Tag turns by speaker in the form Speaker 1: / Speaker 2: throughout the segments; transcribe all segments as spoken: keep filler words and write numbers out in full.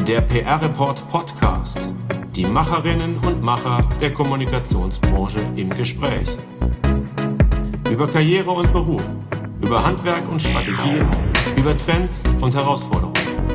Speaker 1: Der P R-Report Podcast. Die Macherinnen und Macher der Kommunikationsbranche im Gespräch. Über Karriere und Beruf, über Handwerk und Strategien, über Trends und Herausforderungen.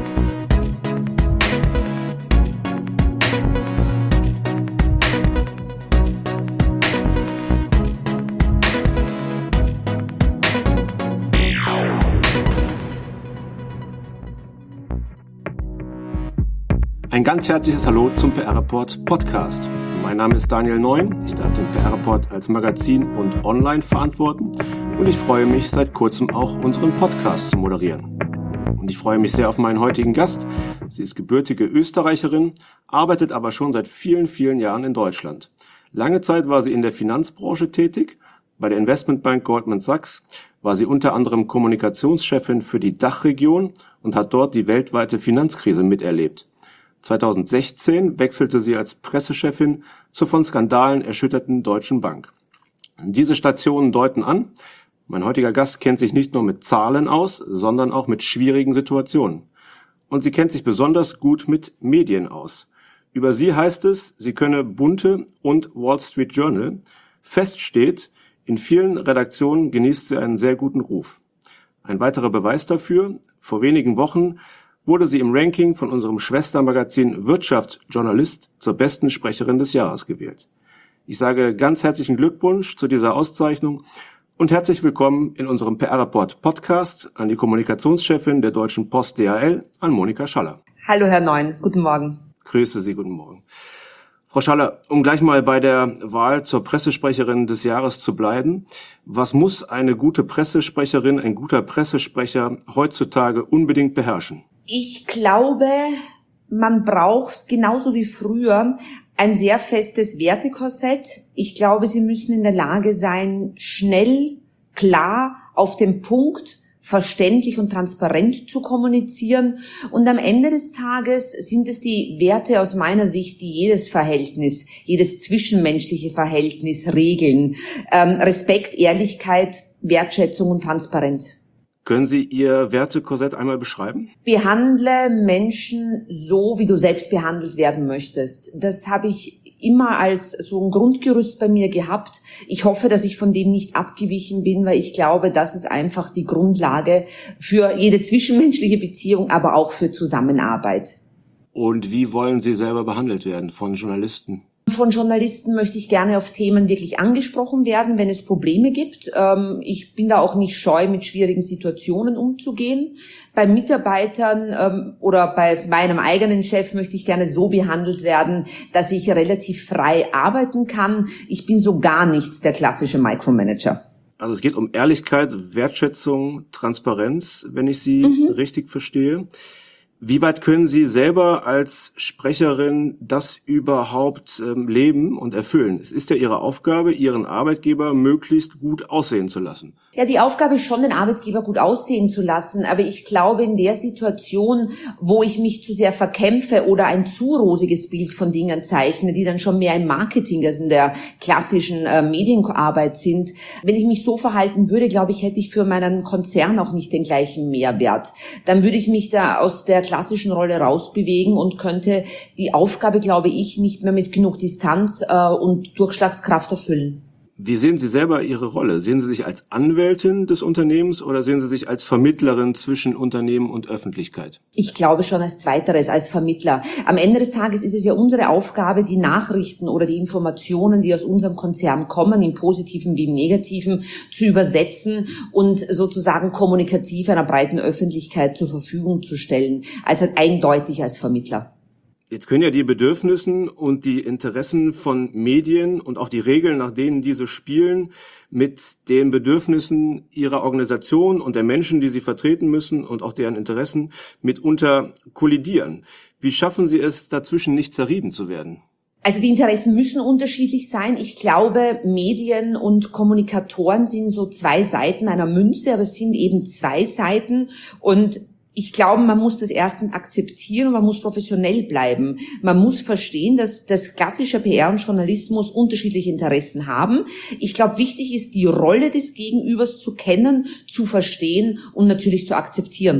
Speaker 2: Ein ganz herzliches Hallo zum P R-Report Podcast. Mein Name ist Daniel Neun, ich darf den P R-Report als Magazin und online verantworten und ich freue mich, seit kurzem auch unseren Podcast zu moderieren. Und ich freue mich sehr auf meinen heutigen Gast. Sie ist gebürtige Österreicherin, arbeitet aber schon seit vielen, vielen Jahren in Deutschland. Lange Zeit war sie in der Finanzbranche tätig. Bei der Investmentbank Goldman Sachs war sie unter anderem Kommunikationschefin für die Dachregion und hat dort die weltweite Finanzkrise miterlebt. zweitausendsechzehn wechselte sie als Pressechefin zur von Skandalen erschütterten Deutschen Bank. Diese Stationen deuten an, mein heutiger Gast kennt sich nicht nur mit Zahlen aus, sondern auch mit schwierigen Situationen. Und sie kennt sich besonders gut mit Medien aus. Über sie heißt es, sie könne Bunte und Wall Street Journal. Fest steht, in vielen Redaktionen genießt sie einen sehr guten Ruf. Ein weiterer Beweis dafür, vor wenigen Wochen wurde sie im Ranking von unserem Schwestermagazin Wirtschaftsjournalist zur besten Sprecherin des Jahres gewählt. Ich sage ganz herzlichen Glückwunsch zu dieser Auszeichnung und herzlich willkommen in unserem P R-Report Podcast an die Kommunikationschefin der Deutschen Post D H L, an Monika Schaller.
Speaker 3: Hallo Herr Neun, guten Morgen.
Speaker 2: Grüße Sie, guten Morgen. Frau Schaller, um gleich mal bei der Wahl zur Pressesprecherin des Jahres zu bleiben, was muss eine gute Pressesprecherin, ein guter Pressesprecher heutzutage unbedingt beherrschen?
Speaker 3: Ich glaube, man braucht genauso wie früher ein sehr festes Wertekorsett. Ich glaube, Sie müssen in der Lage sein, schnell, klar, auf den Punkt, verständlich und transparent zu kommunizieren. Und am Ende des Tages sind es die Werte aus meiner Sicht, die jedes Verhältnis, jedes zwischenmenschliche Verhältnis regeln. Ähm, Respekt, Ehrlichkeit, Wertschätzung und Transparenz.
Speaker 2: Können Sie Ihr Wertekorsett einmal beschreiben?
Speaker 3: Behandle Menschen so, wie du selbst behandelt werden möchtest. Das habe ich immer als so ein Grundgerüst bei mir gehabt. Ich hoffe, dass ich von dem nicht abgewichen bin, weil ich glaube, das ist einfach die Grundlage für jede zwischenmenschliche Beziehung, aber auch für Zusammenarbeit.
Speaker 2: Und wie wollen Sie selber behandelt werden von Journalisten?
Speaker 3: Von Journalisten möchte ich gerne auf Themen wirklich angesprochen werden, wenn es Probleme gibt. Ich bin da auch nicht scheu, mit schwierigen Situationen umzugehen. Bei Mitarbeitern oder bei meinem eigenen Chef möchte ich gerne so behandelt werden, dass ich relativ frei arbeiten kann. Ich bin so gar nicht der klassische Micromanager.
Speaker 2: Also es geht um Ehrlichkeit, Wertschätzung, Transparenz, wenn ich Sie mhm. richtig verstehe. Wie weit können Sie selber als Sprecherin das überhaupt ähm, leben und erfüllen? Es ist ja Ihre Aufgabe, Ihren Arbeitgeber möglichst gut aussehen zu lassen.
Speaker 3: Ja, die Aufgabe ist schon, den Arbeitgeber gut aussehen zu lassen. Aber ich glaube, in der Situation, wo ich mich zu sehr verkämpfe oder ein zu rosiges Bild von Dingen zeichne, die dann schon mehr im Marketing als in der klassischen äh, Medienarbeit sind, wenn ich mich so verhalten würde, glaube ich, hätte ich für meinen Konzern auch nicht den gleichen Mehrwert. Dann würde ich mich da aus der klassischen Rolle rausbewegen und könnte die Aufgabe, glaube ich, nicht mehr mit genug Distanz äh, und Durchschlagskraft erfüllen.
Speaker 2: Wie sehen Sie selber Ihre Rolle? Sehen Sie sich als Anwältin des Unternehmens oder sehen Sie sich als Vermittlerin zwischen Unternehmen und Öffentlichkeit?
Speaker 3: Ich glaube schon als Zweiteres, als Vermittler. Am Ende des Tages ist es ja unsere Aufgabe, die Nachrichten oder die Informationen, die aus unserem Konzern kommen, im Positiven wie im Negativen, zu übersetzen und sozusagen kommunikativ einer breiten Öffentlichkeit zur Verfügung zu stellen. Also eindeutig als Vermittler.
Speaker 2: Jetzt können ja die Bedürfnissen und die Interessen von Medien und auch die Regeln, nach denen diese spielen, mit den Bedürfnissen ihrer Organisation und der Menschen, die sie vertreten müssen und auch deren Interessen mitunter kollidieren. Wie schaffen Sie es, dazwischen nicht zerrieben zu werden?
Speaker 3: Also die Interessen müssen unterschiedlich sein. Ich glaube, Medien und Kommunikatoren sind so zwei Seiten einer Münze, aber es sind eben zwei Seiten und ich glaube, man muss das erstens akzeptieren und man muss professionell bleiben. Man muss verstehen, dass das klassische P R und Journalismus unterschiedliche Interessen haben. Ich glaube, wichtig ist, die Rolle des Gegenübers zu kennen, zu verstehen und natürlich zu akzeptieren.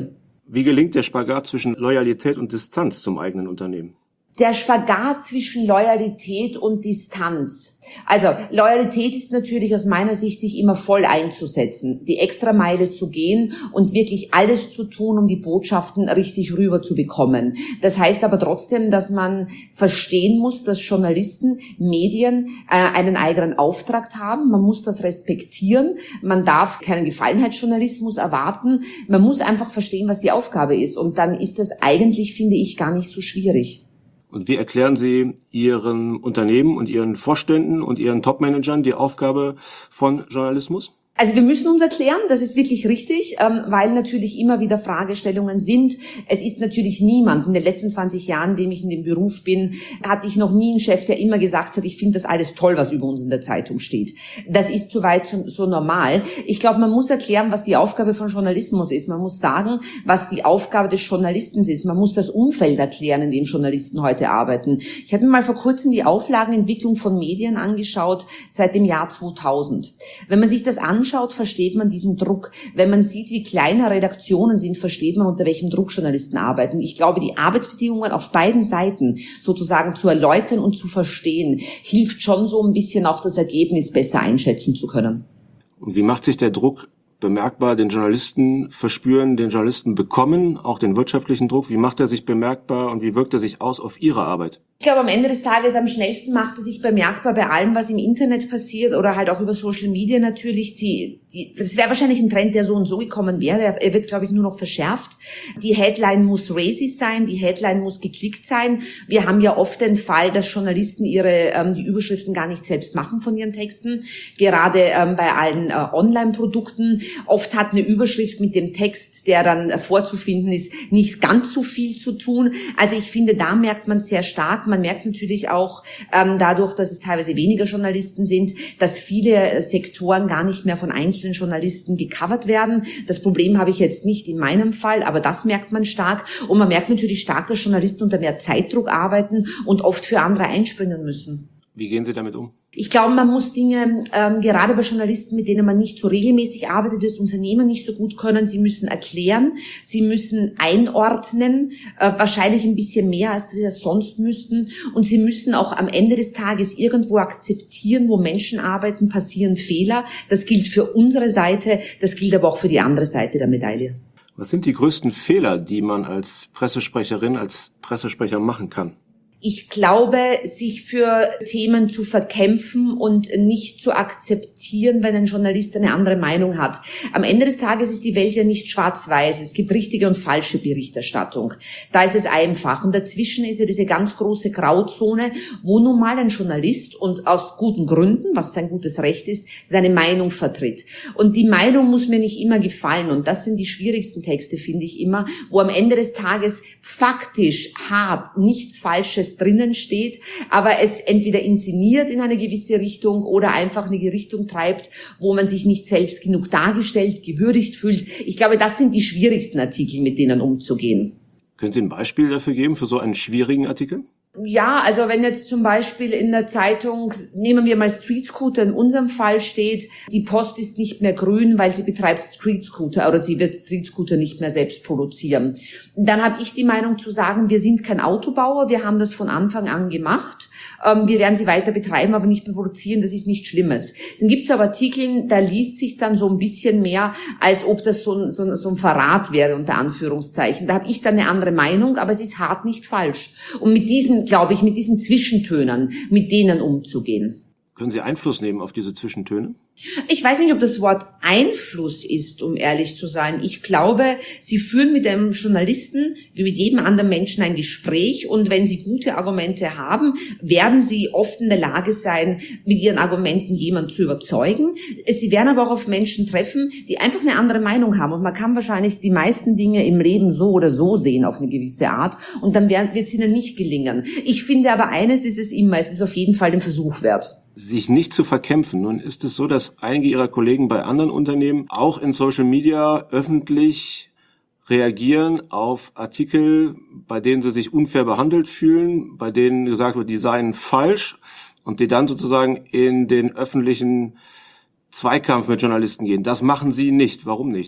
Speaker 2: Wie gelingt der Spagat zwischen Loyalität und Distanz zum eigenen Unternehmen?
Speaker 3: Der Spagat zwischen Loyalität und Distanz. Also Loyalität ist natürlich aus meiner Sicht, sich immer voll einzusetzen, die Extrameile zu gehen und wirklich alles zu tun, um die Botschaften richtig rüber zu bekommen. Das heißt aber trotzdem, dass man verstehen muss, dass Journalisten, Medien äh, einen eigenen Auftrag haben. Man muss das respektieren. Man darf keinen Gefallenheitsjournalismus erwarten. Man muss einfach verstehen, was die Aufgabe ist. Und dann ist das eigentlich, finde ich, gar nicht so schwierig.
Speaker 2: Und wie erklären Sie Ihren Unternehmen und Ihren Vorständen und Ihren Topmanagern die Aufgabe von Journalismus?
Speaker 3: Also wir müssen uns erklären, das ist wirklich richtig, ähm, weil natürlich immer wieder Fragestellungen sind. Es ist natürlich niemand, in den letzten zwanzig Jahren, in dem ich in dem Beruf bin, hatte ich noch nie einen Chef, der immer gesagt hat, ich finde das alles toll, was über uns in der Zeitung steht. Das ist soweit so, so normal. Ich glaube, man muss erklären, was die Aufgabe von Journalismus ist. Man muss sagen, was die Aufgabe des Journalisten ist. Man muss das Umfeld erklären, in dem Journalisten heute arbeiten. Ich habe mir mal vor kurzem die Auflagenentwicklung von Medien angeschaut seit dem Jahr zweitausend. Wenn man sich das anschaut, versteht man diesen Druck. Wenn man sieht, wie kleine Redaktionen sind, versteht man, unter welchem Druck Journalisten arbeiten. Ich glaube, die Arbeitsbedingungen auf beiden Seiten sozusagen zu erläutern und zu verstehen, hilft schon so ein bisschen auch das Ergebnis besser einschätzen zu können.
Speaker 2: Und wie macht sich der Druck bemerkbar, den Journalisten verspüren, den Journalisten bekommen, auch den wirtschaftlichen Druck? Wie macht er sich bemerkbar und wie wirkt er sich aus auf Ihre Arbeit?
Speaker 3: Ich glaube, am Ende des Tages am schnellsten macht er sich bemerkbar bei allem, was im Internet passiert oder halt auch über Social Media natürlich. Die, die, das wäre wahrscheinlich ein Trend, der so und so gekommen wäre. Er wird, glaube ich, nur noch verschärft. Die Headline muss racist sein, die Headline muss geklickt sein. Wir haben ja oft den Fall, dass Journalisten ihre ähm, die Überschriften gar nicht selbst machen von ihren Texten. Gerade ähm, bei allen äh, Online-Produkten. Oft hat eine Überschrift mit dem Text, der dann äh, vorzufinden ist, nicht ganz so viel zu tun. Also ich finde, da merkt man sehr stark. Man merkt natürlich auch ähm, dadurch, dass es teilweise weniger Journalisten sind, dass viele Sektoren gar nicht mehr von einzelnen Journalisten gecovert werden. Das Problem habe ich jetzt nicht in meinem Fall, aber das merkt man stark. Und man merkt natürlich stark, dass Journalisten unter mehr Zeitdruck arbeiten und oft für andere einspringen müssen.
Speaker 2: Wie gehen Sie damit um?
Speaker 3: Ich glaube, man muss Dinge, ähm, gerade bei Journalisten, mit denen man nicht so regelmäßig arbeitet, das Unternehmen nicht so gut können, sie müssen erklären, sie müssen einordnen, äh, wahrscheinlich ein bisschen mehr, als sie das sonst müssten. Und sie müssen auch am Ende des Tages irgendwo akzeptieren, wo Menschen arbeiten, passieren Fehler. Das gilt für unsere Seite, das gilt aber auch für die andere Seite der Medaille.
Speaker 2: Was sind die größten Fehler, die man als Pressesprecherin, als Pressesprecher machen kann?
Speaker 3: Ich glaube, sich für Themen zu verkämpfen und nicht zu akzeptieren, wenn ein Journalist eine andere Meinung hat. Am Ende des Tages ist die Welt ja nicht schwarz-weiß. Es gibt richtige und falsche Berichterstattung. Da ist es einfach. Und dazwischen ist ja diese ganz große Grauzone, wo nun mal ein Journalist und aus guten Gründen, was sein gutes Recht ist, seine Meinung vertritt. Und die Meinung muss mir nicht immer gefallen. Und das sind die schwierigsten Texte, finde ich immer, wo am Ende des Tages faktisch hart nichts Falsches drinnen steht, aber es entweder inszeniert in eine gewisse Richtung oder einfach eine Richtung treibt, wo man sich nicht selbst genug dargestellt, gewürdigt fühlt. Ich glaube, das sind die schwierigsten Artikel, mit denen umzugehen.
Speaker 2: Können Sie ein Beispiel dafür geben, für so einen schwierigen Artikel?
Speaker 3: Ja, also wenn jetzt zum Beispiel in der Zeitung, nehmen wir mal Street Scooter, in unserem Fall steht, die Post ist nicht mehr grün, weil sie betreibt Street Scooter oder sie wird Street Scooter nicht mehr selbst produzieren. Dann habe ich die Meinung zu sagen, wir sind kein Autobauer, wir haben das von Anfang an gemacht, ähm, wir werden sie weiter betreiben, aber nicht mehr produzieren, das ist nichts Schlimmes. Dann gibt es aber Artikel, da liest sich dann so ein bisschen mehr, als ob das so ein, so ein, so ein Verrat wäre, unter Anführungszeichen. Da habe ich dann eine andere Meinung, aber es ist hart nicht falsch. Und mit diesen glaube ich, mit diesen Zwischentönen, mit denen umzugehen.
Speaker 2: Können Sie Einfluss nehmen auf diese Zwischentöne?
Speaker 3: Ich weiß nicht, ob das Wort Einfluss ist, um ehrlich zu sein. Ich glaube, Sie führen mit einem Journalisten wie mit jedem anderen Menschen ein Gespräch und wenn Sie gute Argumente haben, werden Sie oft in der Lage sein, mit Ihren Argumenten jemanden zu überzeugen. Sie werden aber auch auf Menschen treffen, die einfach eine andere Meinung haben und man kann wahrscheinlich die meisten Dinge im Leben so oder so sehen auf eine gewisse Art und dann wird es Ihnen nicht gelingen. Ich finde aber eines ist es immer, es ist auf jeden Fall den Versuch wert.
Speaker 2: Sich nicht zu verkämpfen. Nun ist es so, dass einige Ihrer Kollegen bei anderen Unternehmen auch in Social Media öffentlich reagieren auf Artikel, bei denen sie sich unfair behandelt fühlen, bei denen gesagt wird, die seien falsch und die dann sozusagen in den öffentlichen Zweikampf mit Journalisten gehen. Das machen Sie nicht. Warum nicht?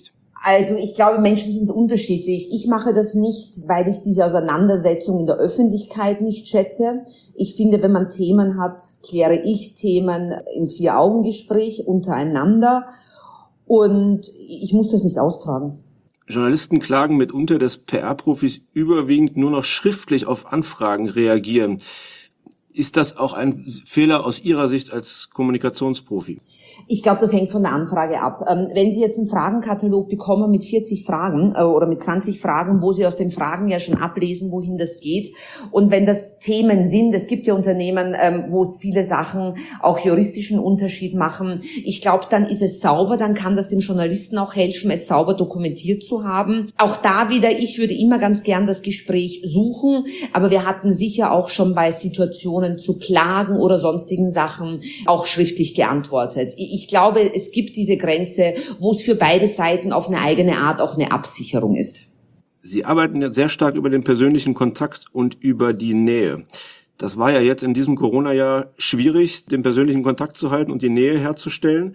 Speaker 3: Also ich glaube, Menschen sind unterschiedlich. Ich mache das nicht, weil ich diese Auseinandersetzung in der Öffentlichkeit nicht schätze. Ich finde, wenn man Themen hat, kläre ich Themen im Vier-Augen-Gespräch untereinander und ich muss das nicht austragen.
Speaker 2: Journalisten klagen mitunter, dass P R-Profis überwiegend nur noch schriftlich auf Anfragen reagieren. Ist das auch ein Fehler aus Ihrer Sicht als Kommunikationsprofi?
Speaker 3: Ich glaube, das hängt von der Anfrage ab. Ähm, wenn Sie jetzt einen Fragenkatalog bekommen mit vierzig Fragen äh, oder mit zwanzig Fragen, wo Sie aus den Fragen ja schon ablesen, wohin das geht. Und wenn das Themen sind, es gibt ja Unternehmen, ähm, wo es viele Sachen auch juristischen Unterschied machen. Ich glaube, dann ist es sauber, dann kann das dem Journalisten auch helfen, es sauber dokumentiert zu haben. Auch da wieder, ich würde immer ganz gern das Gespräch suchen, aber wir hatten sicher auch schon bei Situationen zu Klagen oder sonstigen Sachen auch schriftlich geantwortet. Ich glaube, es gibt diese Grenze, wo es für beide Seiten auf eine eigene Art auch eine Absicherung ist.
Speaker 2: Sie arbeiten ja sehr stark über den persönlichen Kontakt und über die Nähe. Das war ja jetzt in diesem Corona-Jahr schwierig, den persönlichen Kontakt zu halten und die Nähe herzustellen.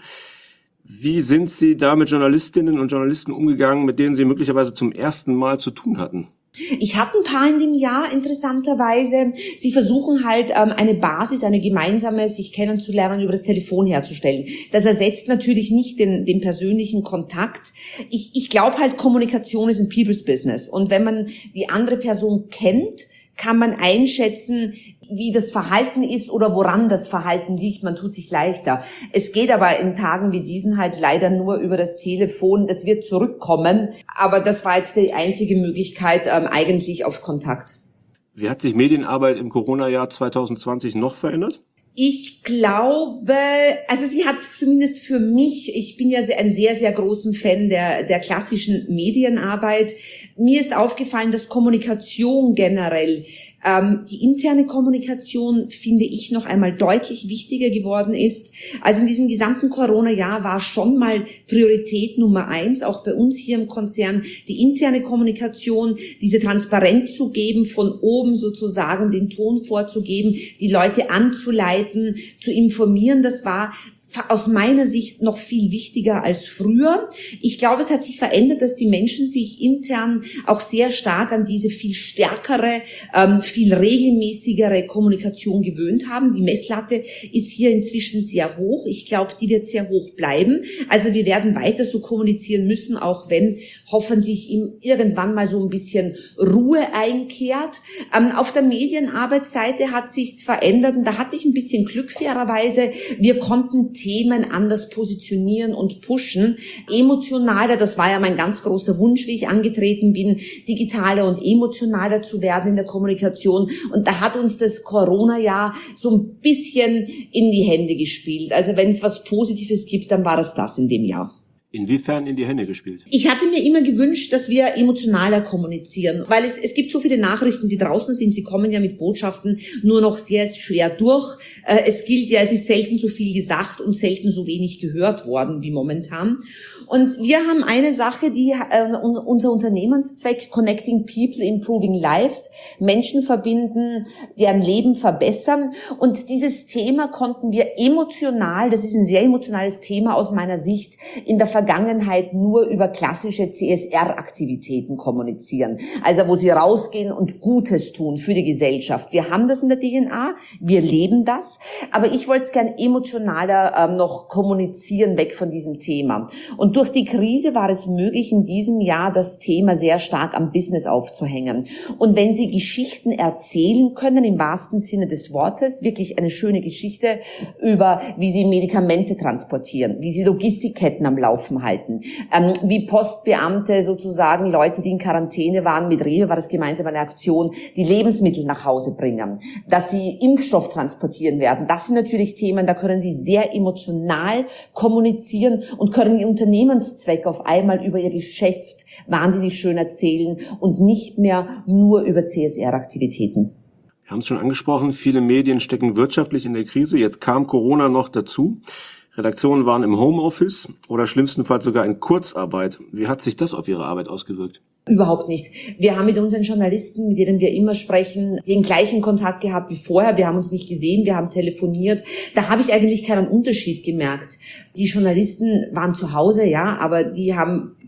Speaker 2: Wie sind Sie da mit Journalistinnen und Journalisten umgegangen, mit denen Sie möglicherweise zum ersten Mal zu tun hatten?
Speaker 3: Ich hatte ein paar in dem Jahr, interessanterweise. Sie versuchen halt ähm, eine Basis, eine gemeinsame, sich kennenzulernen, über das Telefon herzustellen. Das ersetzt natürlich nicht den, den persönlichen Kontakt. Ich, ich glaube halt, Kommunikation ist ein People's Business. Und wenn man die andere Person kennt, kann man einschätzen, wie das Verhalten ist oder woran das Verhalten liegt. Man tut sich leichter. Es geht aber in Tagen wie diesen halt leider nur über das Telefon. Das wird zurückkommen. Aber das war jetzt die einzige Möglichkeit ähm, eigentlich auf Kontakt.
Speaker 2: Wie hat sich Medienarbeit im Corona-Jahr zwanzig zwanzig noch verändert?
Speaker 3: Ich glaube, also sie hat zumindest für mich, ich bin ja ein sehr, sehr großen Fan der, der klassischen Medienarbeit. Mir ist aufgefallen, dass Kommunikation generell, ähm, die interne Kommunikation, finde ich, noch einmal deutlich wichtiger geworden ist. Also in diesem gesamten Corona-Jahr war schon mal Priorität Nummer eins, auch bei uns hier im Konzern, die interne Kommunikation, diese Transparenz zu geben, von oben sozusagen den Ton vorzugeben, die Leute anzuleiten, zu informieren. Das war aus meiner Sicht noch viel wichtiger als früher. Ich glaube, es hat sich verändert, dass die Menschen sich intern auch sehr stark an diese viel stärkere, ähm, viel regelmäßigere Kommunikation gewöhnt haben. Die Messlatte ist hier inzwischen sehr hoch. Ich glaube, die wird sehr hoch bleiben. Also wir werden weiter so kommunizieren müssen, auch wenn hoffentlich irgendwann mal so ein bisschen Ruhe einkehrt. Ähm, auf der Medienarbeitsseite hat sich's verändert und da hatte ich ein bisschen Glück fairerweise. Wir konnten Themen anders positionieren und pushen. Emotionaler, das war ja mein ganz großer Wunsch, wie ich angetreten bin, digitaler und emotionaler zu werden in der Kommunikation. Und da hat uns das Corona-Jahr so ein bisschen in die Hände gespielt. Also wenn es was Positives gibt, dann war das das in dem Jahr.
Speaker 2: Inwiefern in die Hände gespielt?
Speaker 3: Ich hatte mir immer gewünscht, dass wir emotionaler kommunizieren, weil es, es gibt so viele Nachrichten, die draußen sind. Sie kommen ja mit Botschaften nur noch sehr schwer durch. Es gilt ja, es ist selten so viel gesagt und selten so wenig gehört worden wie momentan. Und wir haben eine Sache, die äh, unser Unternehmenszweck Connecting People, Improving Lives, Menschen verbinden, deren Leben verbessern. Und dieses Thema konnten wir emotional, das ist ein sehr emotionales Thema aus meiner Sicht, in der Vergangenheit nur über klassische C S R-Aktivitäten kommunizieren. Also wo sie rausgehen und Gutes tun für die Gesellschaft. Wir haben das in der D N A, wir leben das. Aber ich wollte es gern emotionaler ähm, noch kommunizieren, weg von diesem Thema. Und durch die Krise war es möglich, in diesem Jahr das Thema sehr stark am Business aufzuhängen. Und wenn Sie Geschichten erzählen können, im wahrsten Sinne des Wortes, wirklich eine schöne Geschichte über, wie Sie Medikamente transportieren, wie Sie Logistikketten am Laufen halten, ähm, wie Postbeamte sozusagen, Leute, die in Quarantäne waren, mit Rewe war das gemeinsam eine Aktion, die Lebensmittel nach Hause bringen, dass Sie Impfstoff transportieren werden. Das sind natürlich Themen, da können Sie sehr emotional kommunizieren und können Ihr Unternehmenszweck auf einmal über Ihr Geschäft wahnsinnig schön erzählen und nicht mehr nur über C S R-Aktivitäten.
Speaker 2: Wir haben es schon angesprochen, viele Medien stecken wirtschaftlich in der Krise. Jetzt kam Corona noch dazu. Redaktionen waren im Homeoffice oder schlimmstenfalls sogar in Kurzarbeit. Wie hat sich das auf Ihre Arbeit ausgewirkt?
Speaker 3: Überhaupt nicht. Wir haben mit unseren Journalisten, mit denen wir immer sprechen, den gleichen Kontakt gehabt wie vorher. Wir haben uns nicht gesehen, wir haben telefoniert. Da habe ich eigentlich keinen Unterschied gemerkt. Die Journalisten waren zu Hause, ja, aber die haben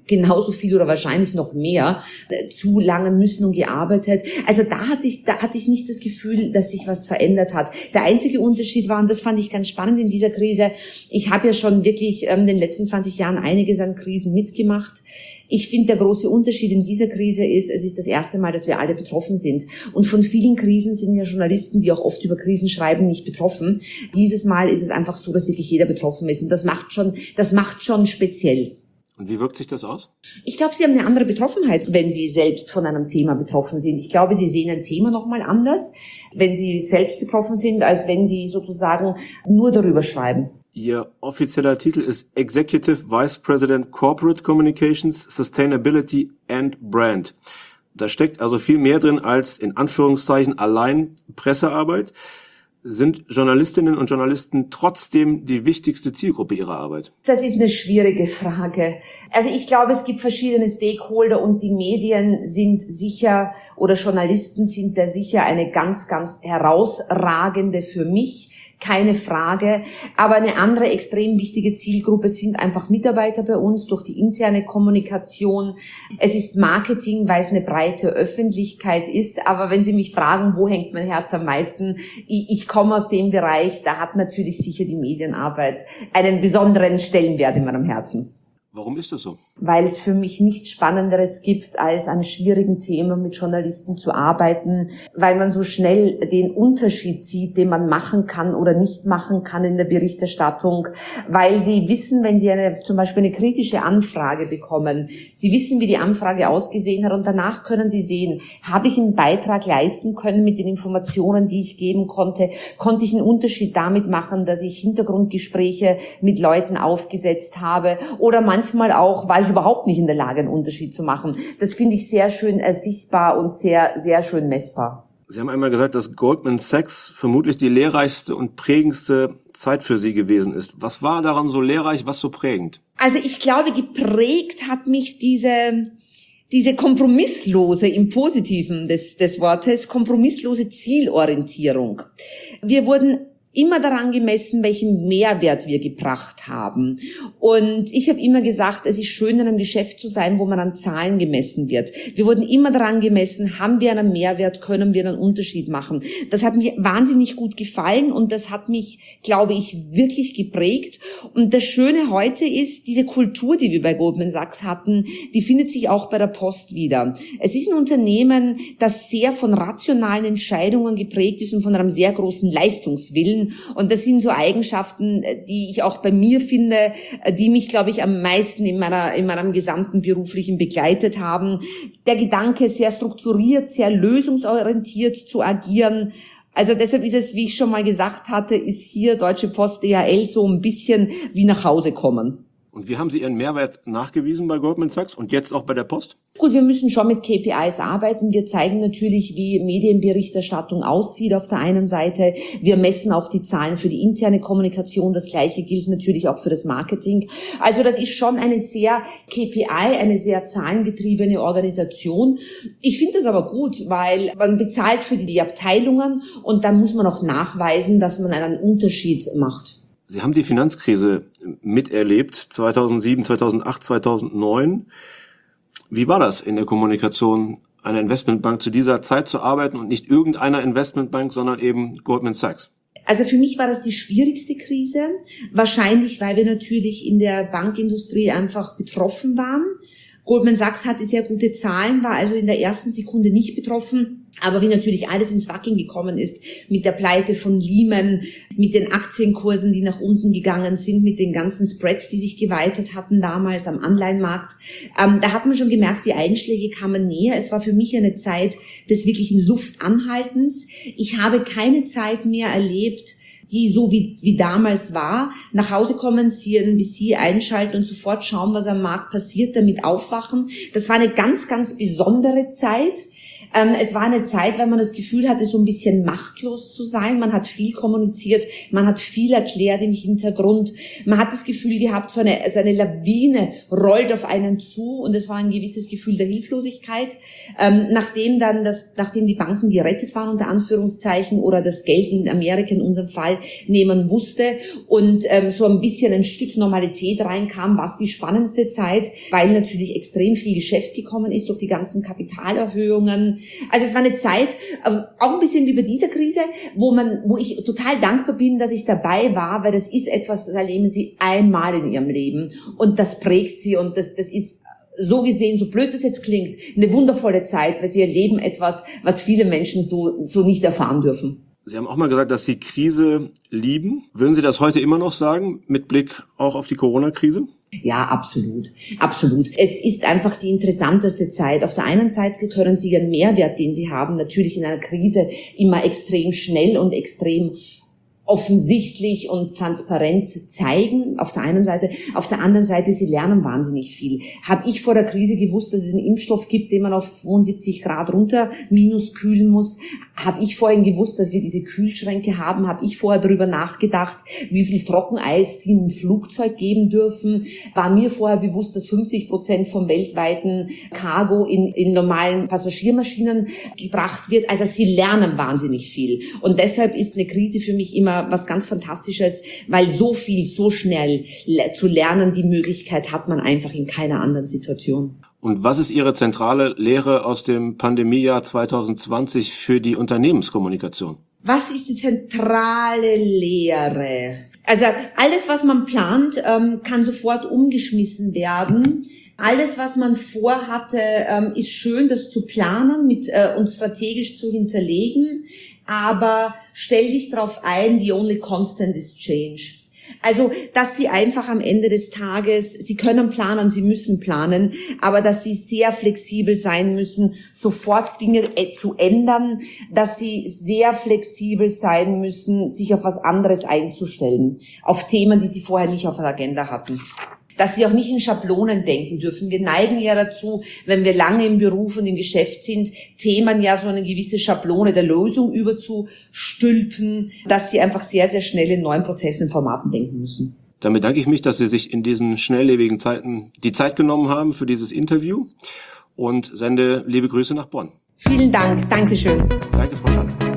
Speaker 3: genauso viel oder wahrscheinlich noch mehr zu langen müssen und gearbeitet. Also da hatte ich, da hatte ich nicht das Gefühl, dass sich was verändert hat. Der einzige Unterschied war, und das fand ich ganz spannend in dieser Krise, ich habe ja schon wirklich ähm, in den letzten zwanzig Jahren einiges an Krisen mitgemacht. Ich finde, der große Unterschied in dieser Krise ist, es ist das erste Mal, dass wir alle betroffen sind. Und von vielen Krisen sind ja Journalisten, die auch oft über Krisen schreiben, nicht betroffen. Dieses Mal ist es einfach so, dass wirklich jeder betroffen ist. Und das macht schon, das macht schon speziell.
Speaker 2: Und wie wirkt sich das aus?
Speaker 3: Ich glaube, Sie haben eine andere Betroffenheit, wenn Sie selbst von einem Thema betroffen sind. Ich glaube, Sie sehen ein Thema nochmal anders, wenn Sie selbst betroffen sind, als wenn Sie sozusagen nur darüber schreiben.
Speaker 2: Ihr offizieller Titel ist Executive Vice President Corporate Communications, Sustainability and Brand. Da steckt also viel mehr drin als in Anführungszeichen allein Pressearbeit. Sind Journalistinnen und Journalisten trotzdem die wichtigste Zielgruppe ihrer Arbeit?
Speaker 3: Das ist eine schwierige Frage. Also ich glaube, es gibt verschiedene Stakeholder und die Medien sind sicher oder Journalisten sind da sicher eine ganz, ganz herausragende für mich. Keine Frage. Aber eine andere extrem wichtige Zielgruppe sind einfach Mitarbeiter bei uns durch die interne Kommunikation. Es ist Marketing, weil es eine breite Öffentlichkeit ist. Aber wenn Sie mich fragen, wo hängt mein Herz am meisten? Ich, ich komme aus dem Bereich, da hat natürlich sicher die Medienarbeit einen besonderen Stellenwert in meinem Herzen.
Speaker 2: Warum ist das so?
Speaker 3: Weil es für mich nichts Spannenderes gibt, als an schwierigen Themen mit Journalisten zu arbeiten, weil man so schnell den Unterschied sieht, den man machen kann oder nicht machen kann in der Berichterstattung, weil Sie wissen, wenn Sie eine, zum Beispiel eine kritische Anfrage bekommen, Sie wissen, wie die Anfrage ausgesehen hat und danach können Sie sehen, habe ich einen Beitrag leisten können mit den Informationen, die ich geben konnte, konnte ich einen Unterschied damit machen, dass ich Hintergrundgespräche mit Leuten aufgesetzt habe oder manchmal Manchmal auch, war ich überhaupt nicht in der Lage, einen Unterschied zu machen. Das finde ich sehr schön ersichtbar und sehr, sehr schön messbar.
Speaker 2: Sie haben einmal gesagt, dass Goldman Sachs vermutlich die lehrreichste und prägendste Zeit für Sie gewesen ist. Was war daran so lehrreich, was so prägend?
Speaker 3: Also ich glaube, geprägt hat mich diese, diese kompromisslose, im Positiven des, des Wortes, kompromisslose Zielorientierung. Wir wurden immer daran gemessen, welchen Mehrwert wir gebracht haben. Und ich habe immer gesagt, es ist schön, in einem Geschäft zu sein, wo man an Zahlen gemessen wird. Wir wurden immer daran gemessen, haben wir einen Mehrwert, können wir einen Unterschied machen. Das hat mir wahnsinnig gut gefallen und das hat mich, glaube ich, wirklich geprägt. Und das Schöne heute ist, diese Kultur, die wir bei Goldman Sachs hatten, die findet sich auch bei der Post wieder. Es ist ein Unternehmen, das sehr von rationalen Entscheidungen geprägt ist und von einem sehr großen Leistungswillen. Und das sind so Eigenschaften, die ich auch bei mir finde, die mich, glaube ich, am meisten in meiner, in meinem gesamten beruflichen begleitet haben. Der Gedanke, sehr strukturiert, sehr lösungsorientiert zu agieren. Also deshalb ist es, wie ich schon mal gesagt hatte, ist hier Deutsche Post D H L so ein bisschen wie nach Hause kommen.
Speaker 2: Und wie haben Sie Ihren Mehrwert nachgewiesen bei Goldman Sachs und jetzt auch bei der Post?
Speaker 3: Gut, wir müssen schon mit K P Is arbeiten. Wir zeigen natürlich, wie Medienberichterstattung aussieht auf der einen Seite. Wir messen auch die Zahlen für die interne Kommunikation. Das Gleiche gilt natürlich auch für das Marketing. Also das ist schon eine sehr K P I, eine sehr zahlengetriebene Organisation. Ich finde das aber gut, weil man bezahlt für die Abteilungen und dann muss man auch nachweisen, dass man einen Unterschied macht.
Speaker 2: Sie haben die Finanzkrise miterlebt, zweitausendsieben, zweitausendacht, zweitausendneun. Wie war das in der Kommunikation einer Investmentbank zu dieser Zeit zu arbeiten und nicht irgendeiner Investmentbank, sondern eben Goldman Sachs?
Speaker 3: Also für mich war das die schwierigste Krise, wahrscheinlich weil wir natürlich in der Bankindustrie einfach betroffen waren. Goldman Sachs hatte sehr gute Zahlen, war also in der ersten Sekunde nicht betroffen. Aber wie natürlich alles ins Wackeln gekommen ist, mit der Pleite von Lehman, mit den Aktienkursen, die nach unten gegangen sind, mit den ganzen Spreads, die sich geweitet hatten damals am Anleihenmarkt, ähm, da hat man schon gemerkt, die Einschläge kamen näher. Es war für mich eine Zeit des wirklichen Luftanhaltens. Ich habe keine Zeit mehr erlebt, die so wie, wie damals war, nach Hause kommen, C N B C einschalten und sofort schauen, was am Markt passiert, damit aufwachen. Das war eine ganz, ganz besondere Zeit. Ähm, es war eine Zeit, weil man das Gefühl hatte, so ein bisschen machtlos zu sein. Man hat viel kommuniziert, man hat viel erklärt im Hintergrund. Man hat das Gefühl gehabt, so eine, so eine Lawine rollt auf einen zu und es war ein gewisses Gefühl der Hilflosigkeit. Ähm, nachdem dann das, nachdem die Banken gerettet waren, unter Anführungszeichen, oder das Geld in Amerika in unserem Fall nehmen wusste und ähm, so ein bisschen ein Stück Normalität reinkam, war es die spannendste Zeit, weil natürlich extrem viel Geschäft gekommen ist durch die ganzen Kapitalerhöhungen. Also es war eine Zeit, ähm, auch ein bisschen wie bei dieser Krise, wo man, wo ich total dankbar bin, dass ich dabei war, weil das ist etwas, das erleben Sie einmal in Ihrem Leben und das prägt Sie und das, das ist so gesehen, so blöd das jetzt klingt, eine wundervolle Zeit, weil Sie erleben etwas, was viele Menschen so, so nicht erfahren dürfen.
Speaker 2: Sie haben auch mal gesagt, dass Sie Krise lieben. Würden Sie das heute immer noch sagen, mit Blick auch auf die Corona-Krise?
Speaker 3: Ja, absolut, absolut. Es ist einfach die interessanteste Zeit. Auf der einen Seite können Sie Ihren Mehrwert, den Sie haben, natürlich in einer Krise immer extrem schnell und extrem offensichtlich und transparent zeigen, auf der einen Seite. Auf der anderen Seite, sie lernen wahnsinnig viel. Habe ich vor der Krise gewusst, dass es einen Impfstoff gibt, den man auf zweiundsiebzig Grad runter minus kühlen muss? Habe ich vorhin gewusst, dass wir diese Kühlschränke haben? Habe ich vorher darüber nachgedacht, wie viel Trockeneis sie im Flugzeug geben dürfen? War mir vorher bewusst, dass fünfzig Prozent vom weltweiten Cargo in, in normalen Passagiermaschinen gebracht wird? Also sie lernen wahnsinnig viel. Und deshalb ist eine Krise für mich immer was ganz Fantastisches, weil so viel, so schnell le- zu lernen, die Möglichkeit hat man einfach in keiner anderen Situation.
Speaker 2: Und was ist Ihre zentrale Lehre aus dem Pandemiejahr zwanzig zwanzig für die Unternehmenskommunikation?
Speaker 3: Was ist die zentrale Lehre? Also alles, was man plant, ähm, kann sofort umgeschmissen werden. Alles, was man vorhatte, ähm, ist schön, das zu planen mit, äh, und strategisch zu hinterlegen. Aber stell dich darauf ein, the only constant is change. Also, dass Sie einfach am Ende des Tages, Sie können planen, Sie müssen planen, aber dass Sie sehr flexibel sein müssen, sofort Dinge zu ändern, dass Sie sehr flexibel sein müssen, sich auf was anderes einzustellen, auf Themen, die Sie vorher nicht auf der Agenda hatten. Dass sie auch nicht in Schablonen denken dürfen. Wir neigen ja dazu, wenn wir lange im Beruf und im Geschäft sind, Themen ja so eine gewisse Schablone der Lösung überzustülpen, dass sie einfach sehr, sehr schnell in neuen Prozessen und Formaten denken müssen.
Speaker 2: Dann bedanke ich mich, dass Sie sich in diesen schnelllebigen Zeiten die Zeit genommen haben für dieses Interview und sende liebe Grüße nach Bonn.
Speaker 3: Vielen Dank. Dankeschön.
Speaker 2: Danke, Frau Schaller.